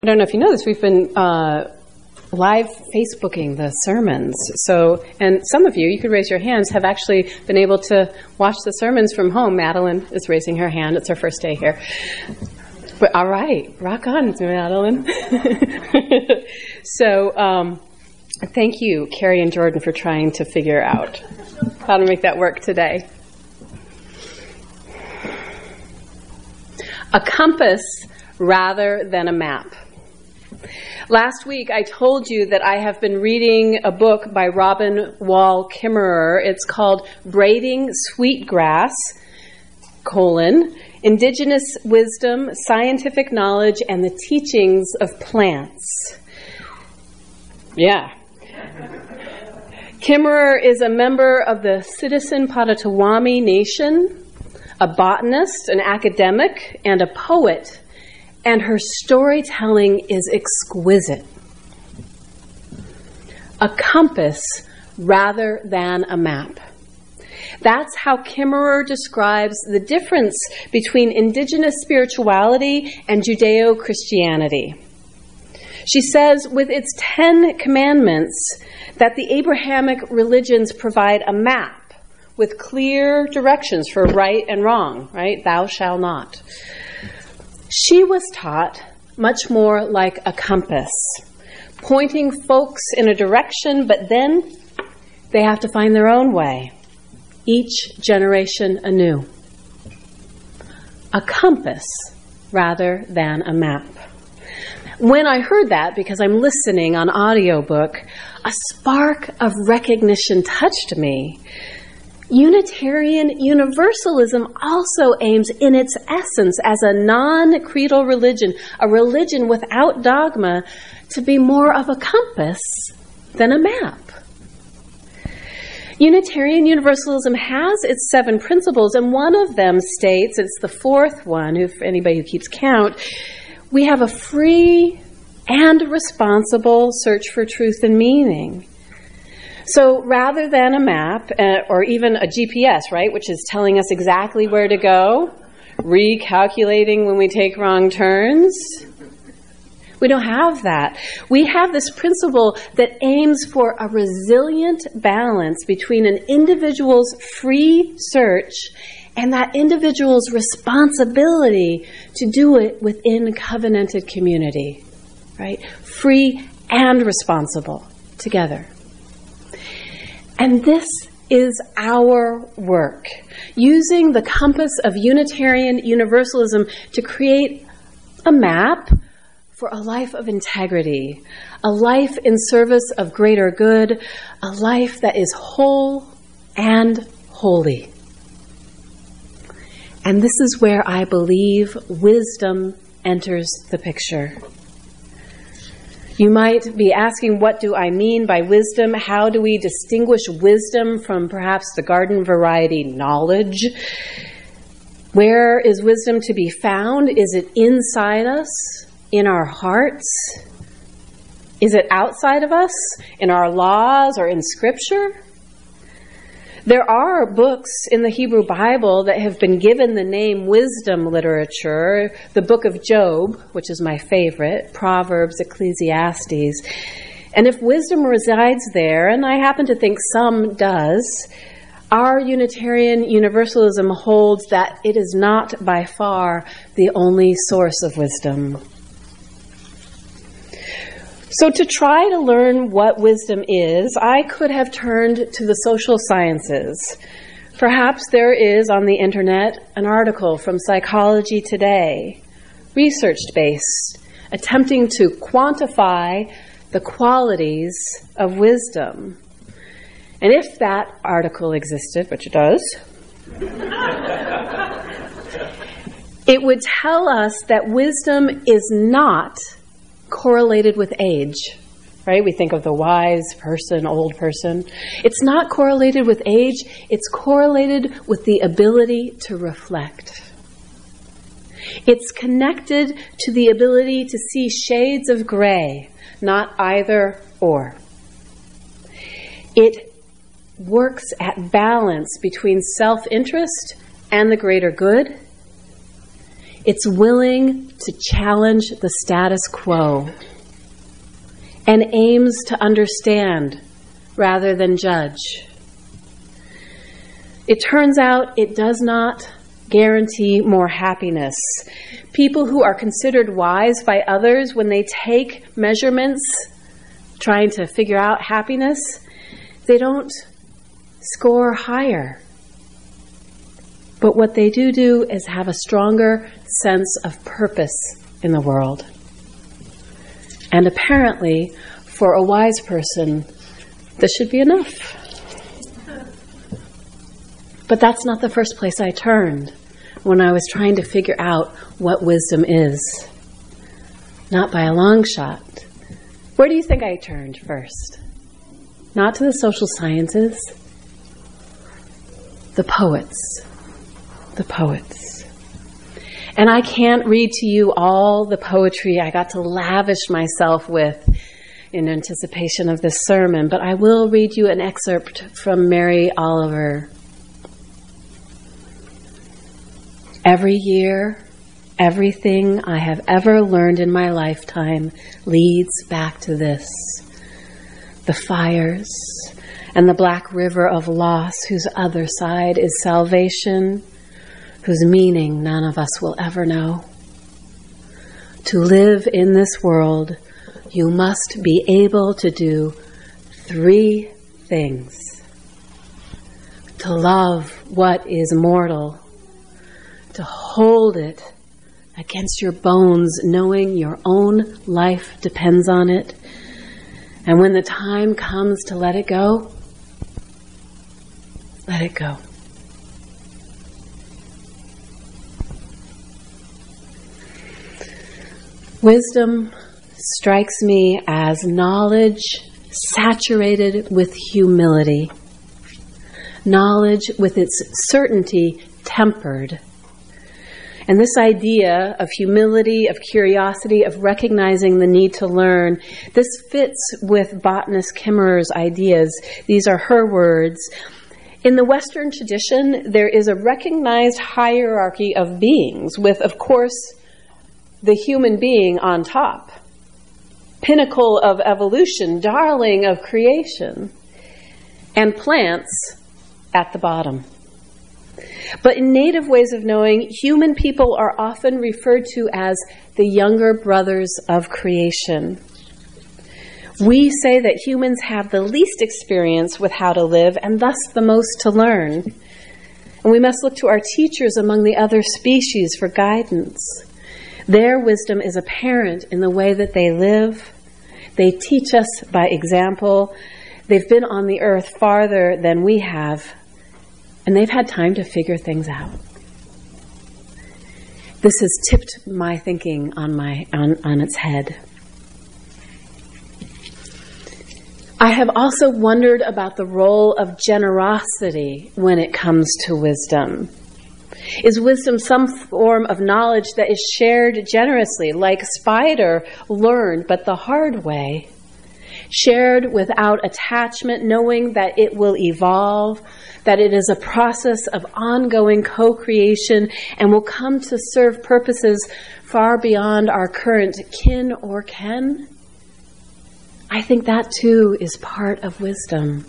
I don't know if you know this, we've been live Facebooking the sermons. So, and some of you could raise your hands, have actually been able to watch the sermons from home. Madeline is raising her hand. It's her first day here. But all right, rock on, Madeline. So, thank you, Carrie and Jordan, for trying to figure out how to make that work today. A compass rather than a map. Last week, I told you that I have been reading a book by Robin Wall Kimmerer. It's called Braiding Sweetgrass, Indigenous Wisdom, Scientific Knowledge, and the Teachings of Plants. Yeah. Kimmerer is a member of the Citizen Potawatomi Nation, a botanist, an academic, and a poet. And her storytelling is exquisite. A compass rather than a map. That's how Kimmerer describes the difference between indigenous spirituality and Judeo-Christianity. She says, with its 10 commandments, that the Abrahamic religions provide a map with clear directions for right and wrong, right? Thou shalt not. She was taught much more like a compass, pointing folks in a direction, but then they have to find their own way, each generation anew. A compass rather than a map. When I heard that, because I'm listening on audiobook, a spark of recognition touched me. Unitarian Universalism also aims in its essence as a non-creedal religion, a religion without dogma, to be more of a compass than a map. Unitarian Universalism has its 7 principles, and one of them states, it's the 4th one, if anybody who keeps count, we have a free and responsible search for truth and meaning. So rather than a map, or even a GPS, right, which is telling us exactly where to go, recalculating when we take wrong turns, we don't have that. We have this principle that aims for a resilient balance between an individual's free search and that individual's responsibility to do it within covenanted community, right? Free and responsible together. And this is our work, using the compass of Unitarian Universalism to create a map for a life of integrity, a life in service of greater good, a life that is whole and holy. And this is where I believe wisdom enters the picture. You might be asking, what do I mean by wisdom? How do we distinguish wisdom from perhaps the garden variety knowledge? Where is wisdom to be found? Is it inside us, in our hearts? Is it outside of us, in our laws or in Scripture? There are books in the Hebrew Bible that have been given the name wisdom literature, the book of Job, which is my favorite, Proverbs, Ecclesiastes. And if wisdom resides there, and I happen to think some does, our Unitarian Universalism holds that it is not by far the only source of wisdom. So to try to learn what wisdom is, I could have turned to the social sciences. Perhaps there is on the internet an article from Psychology Today, research-based, attempting to quantify the qualities of wisdom. And if that article existed, which it does, it would tell us that wisdom is not correlated with age, right? We think of the wise person, old person. It's not correlated with age. It's correlated with the ability to reflect. It's connected to the ability to see shades of gray, not either or. It works at balance between self-interest and the greater good. It's willing to challenge the status quo and aims to understand rather than judge. It turns out it does not guarantee more happiness. People who are considered wise by others, when they take measurements trying to figure out happiness, they don't score higher. But what they do is have a stronger sense of purpose in the world. And apparently, for a wise person, this should be enough. But that's not the first place I turned when I was trying to figure out what wisdom is. Not by a long shot. Where do you think I turned first? Not to the social sciences. The poets. The poets. And I can't read to you all the poetry I got to lavish myself with in anticipation of this sermon, but I will read you an excerpt from Mary Oliver. Every year, everything I have ever learned in my lifetime leads back to this. The fires and the black river of loss whose other side is salvation, whose meaning none of us will ever know. To live in this world, you must be able to do 3 things. To love what is mortal, to hold it against your bones, knowing your own life depends on it. And when the time comes to let it go, let it go. Wisdom strikes me as knowledge saturated with humility. Knowledge with its certainty tempered. And this idea of humility, of curiosity, of recognizing the need to learn, this fits with botanist Kimmerer's ideas. These are her words. In the Western tradition, there is a recognized hierarchy of beings with, of course, the human being on top. Pinnacle of evolution, darling of creation, and plants at the bottom. But in native ways of knowing, human people are often referred to as the younger brothers of creation. We say that humans have the least experience with how to live and thus the most to learn. And we must look to our teachers among the other species for guidance. Their wisdom is apparent in the way that they live. They teach us by example. They've been on the earth farther than we have. And they've had time to figure things out. This has tipped my thinking on its head. I have also wondered about the role of generosity when it comes to wisdom. Is wisdom some form of knowledge that is shared generously, like Spider learned, but the hard way? Shared without attachment, knowing that it will evolve, that it is a process of ongoing co-creation and will come to serve purposes far beyond our current kin or ken? I think that too is part of wisdom.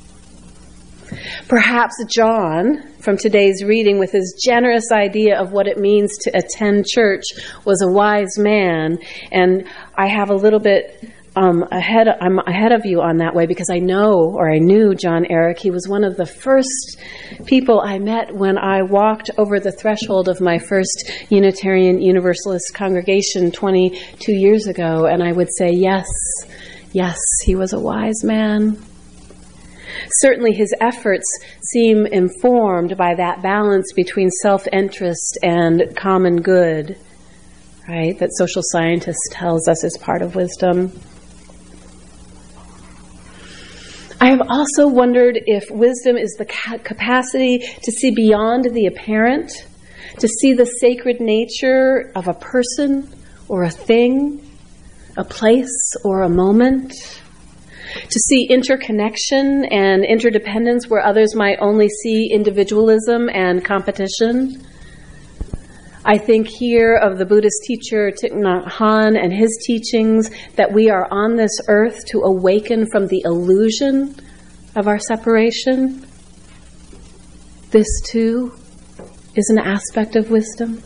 Perhaps John, from today's reading, with his generous idea of what it means to attend church, was a wise man, and I have a little bit I'm ahead of you on that way because I knew John Eric. He was one of the first people I met when I walked over the threshold of my first Unitarian Universalist congregation 22 years ago, and I would say, yes, he was a wise man. Certainly his efforts seem informed by that balance between self-interest and common good, right? That social scientist tells us is part of wisdom. I have also wondered if wisdom is the capacity to see beyond the apparent, to see the sacred nature of a person or a thing, a place or a moment, to see interconnection and interdependence where others might only see individualism and competition. I think here of the Buddhist teacher Thich Nhat Hanh and his teachings that we are on this earth to awaken from the illusion of our separation. This too is an aspect of wisdom.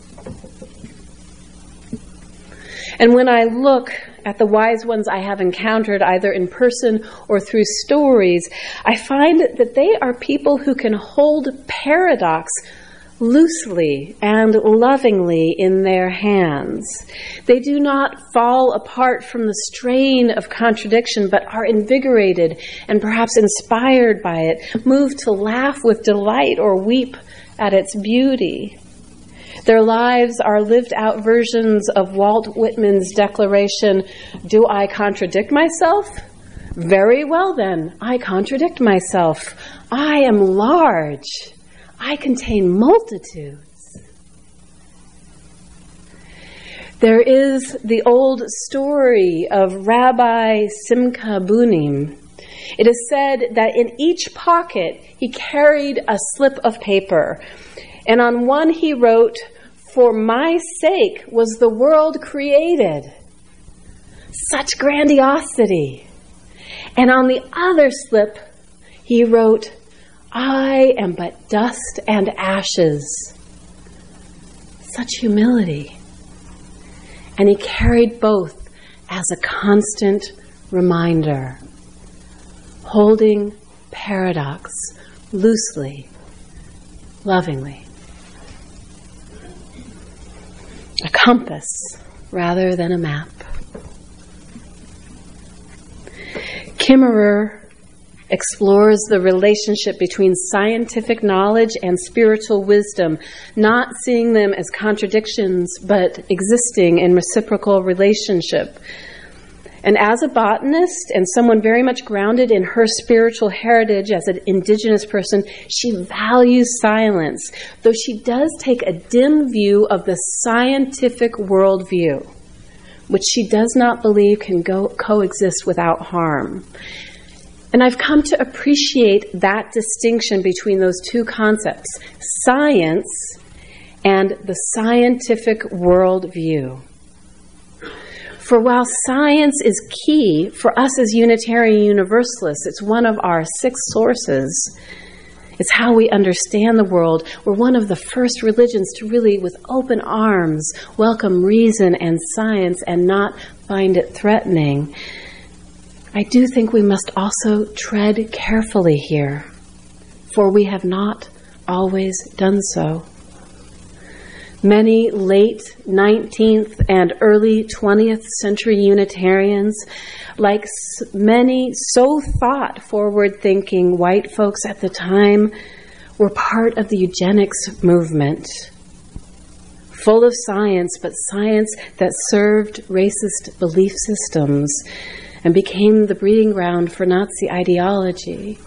And when I look at the wise ones I have encountered either in person or through stories, I find that they are people who can hold paradox loosely and lovingly in their hands. They do not fall apart from the strain of contradiction, but are invigorated and perhaps inspired by it, moved to laugh with delight or weep at its beauty. Their lives are lived out versions of Walt Whitman's declaration, "Do I contradict myself? Very well then, I contradict myself. I am large. I contain multitudes." There is the old story of Rabbi Simcha Bunim. It is said that in each pocket he carried a slip of paper, and on one he wrote, "For my sake was the world created." Such grandiosity. And on the other slip he wrote, "I am but dust and ashes." Such humility. And he carried both as a constant reminder, holding paradox loosely, lovingly. A compass rather than a map. Kimmerer explores the relationship between scientific knowledge and spiritual wisdom, not seeing them as contradictions, but existing in reciprocal relationship. And as a botanist and someone very much grounded in her spiritual heritage as an indigenous person, she values silence, though she does take a dim view of the scientific worldview, which she does not believe can coexist without harm. And I've come to appreciate that distinction between those two concepts, science and the scientific worldview. For while science is key for us as Unitarian Universalists, it's one of our 6 sources. It's how we understand the world. We're one of the first religions to really, with open arms, welcome reason and science and not find it threatening. I do think we must also tread carefully here, for we have not always done so. Many late 19th and early 20th century Unitarians, like many so thought forward-thinking white folks at the time, were part of the eugenics movement. Full of science, but science that served racist belief systems and became the breeding ground for Nazi ideology.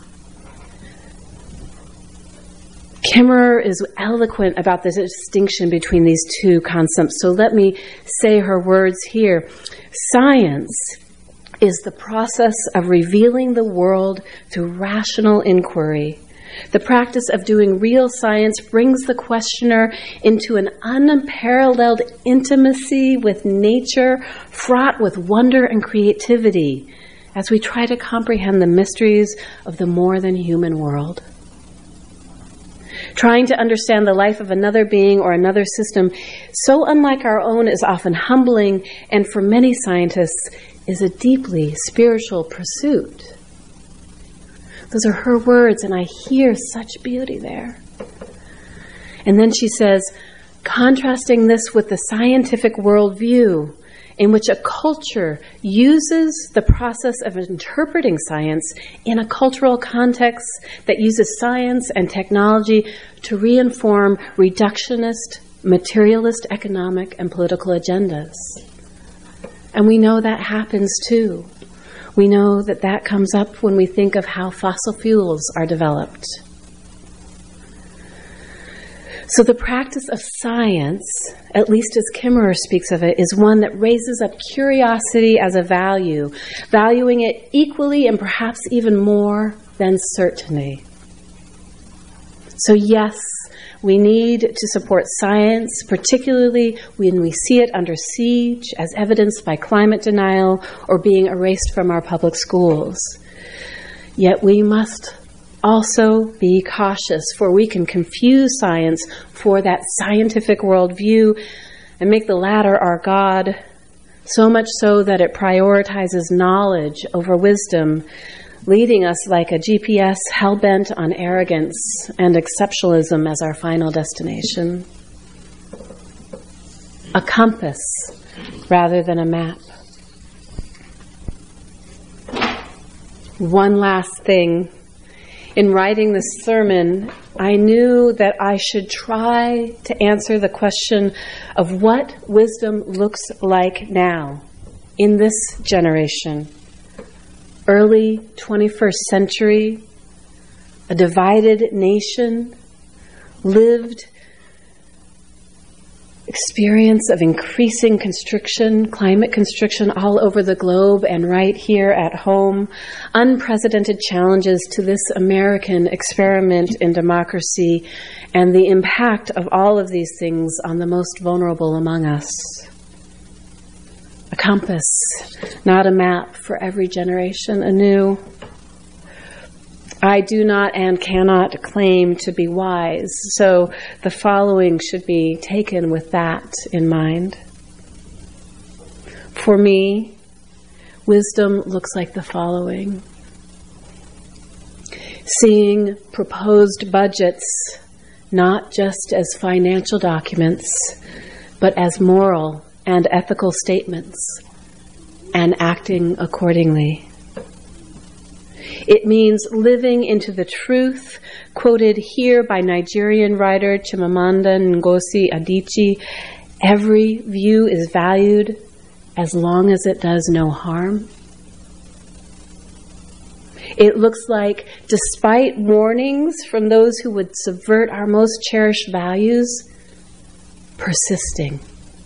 Kimmerer is eloquent about the distinction between these two concepts, so let me say her words here. Science is the process of revealing the world through rational inquiry. The practice of doing real science brings the questioner into an unparalleled intimacy with nature, fraught with wonder and creativity, as we try to comprehend the mysteries of the more than human world. Trying to understand the life of another being or another system so unlike our own is often humbling, and for many scientists is a deeply spiritual pursuit. Those are her words, and I hear such beauty there. And then she says, contrasting this with the scientific worldview, in which a culture uses the process of interpreting science in a cultural context that uses science and technology to reinform reductionist, materialist economic and political agendas. And we know that happens too. We know that that comes up when we think of how fossil fuels are developed. So the practice of science, at least as Kimmerer speaks of it, is one that raises up curiosity as a value, valuing it equally and perhaps even more than certainty. So yes, We need to support science, particularly when we see it under siege, as evidenced by climate denial or being erased from our public schools. Yet we must also be cautious, for we can confuse science for that scientific worldview and make the latter our God, so much so that it prioritizes knowledge over wisdom, leading us like a GPS hell-bent on arrogance and exceptionalism as our final destination. A compass rather than a map. One last thing. In writing this sermon, I knew that I should try to answer the question of what wisdom looks like now, in this generation. Early 21st century, a divided nation, lived experience of increasing constriction, climate constriction all over the globe and right here at home, unprecedented challenges to this American experiment in democracy, and the impact of all of these things on the most vulnerable among us. A compass, not a map, for every generation anew. I do not and cannot claim to be wise, so the following should be taken with that in mind. For me, wisdom looks like the following. Seeing proposed budgets not just as financial documents, but as moral and ethical statements, and acting accordingly. It means living into the truth quoted here by Nigerian writer Chimamanda Ngozi Adichie. Every view is valued as long as it does no harm. It looks like, despite warnings from those who would subvert our most cherished values, persisting.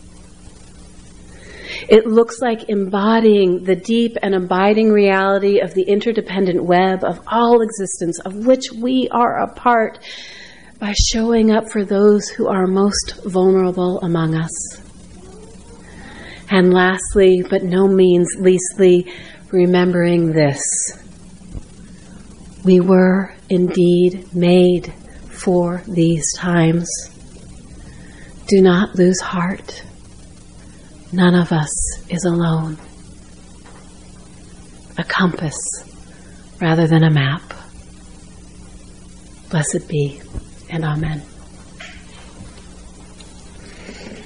It looks like embodying the deep and abiding reality of the interdependent web of all existence, of which we are a part, by showing up for those who are most vulnerable among us. And lastly, but no means leastly, remembering this. We were indeed made for these times. Do not lose heart. None of us is alone. A compass rather than a map. Blessed be, and amen.